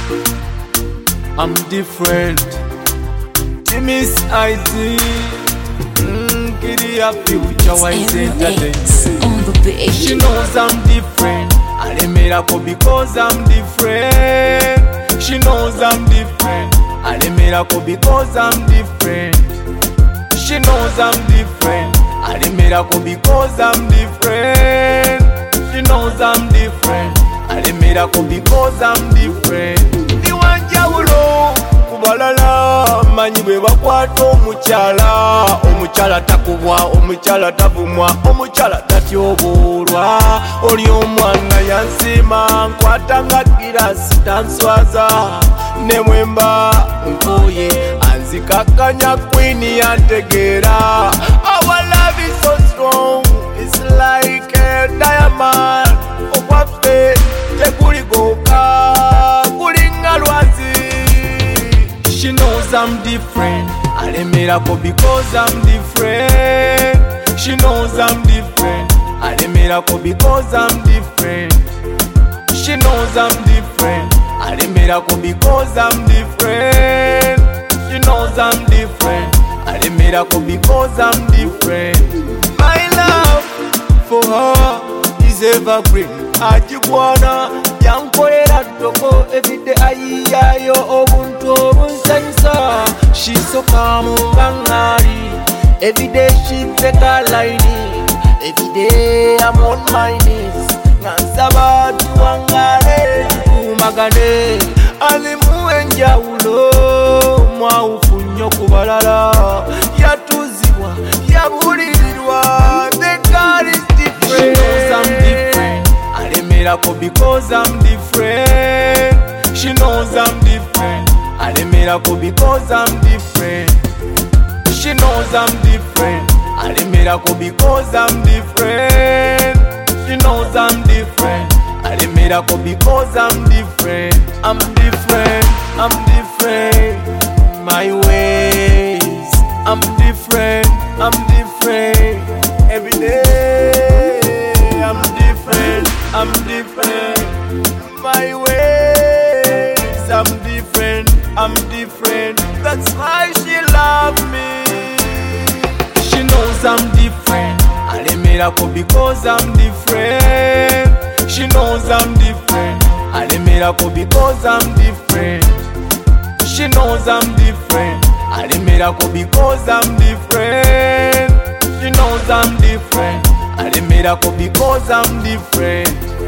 I'm different. Timmy's ID. Giddy up future wise entertainment. On the beat. She knows I'm different. I let miracle because I'm different. She knows I'm different. I let miracle because I'm different. She knows I'm different. I let miracle because I'm different. She knows I'm different. I let miracle because I'm different. Diwanjawulo kubalala manyi bwe bakwata omukyala. Omukyala takubwa, omukyala tavumwa, omukyala tatyoboolwa. Oli omwana yansima nkwata nga girasi tanswaza. Ne mwemba nkoye anzikakanya queen yantegeera. Our love is so strong, it's like a diamond. Okwaffe tekuligoka kulinga lwazi. She knows I'm different. I let miracle because I'm different. She knows I'm different. I let miracle because I'm different. She knows I'm different. I let miracle because I'm different. She knows I'm different. I let miracle because I'm different. My love for her is evergreen. Ajibwana yankolera ttoko everyday ayiyayo obuntu obunsanyusa. She's so calm ngangari. Everyday she take a line. Everyday I'm on my knees. Nansaba tuwangale kumagane. Alimu enjawulo mwawufu nnyo ku balala. Yatuzibwa yabulirirwa. The God is different. She knows I'm different. I let miracle because I'm different. She knows I'm different. I let miracle because I'm different. She knows I'm different. I let miracle because I'm different. She knows I'm different. I let miracle because I'm different. I'm different. I'm different. My ways. I'm different. I'm different. Every day I'm different. I'm different. My ways. I'm different. I'm different. That's why she loves me. She knows I'm different. I let miracle because I'm different. She knows I'm different. I let miracle because I'm different. She knows I'm different. I let miracle because I'm different. She knows I'm different. I let miracle because I'm different.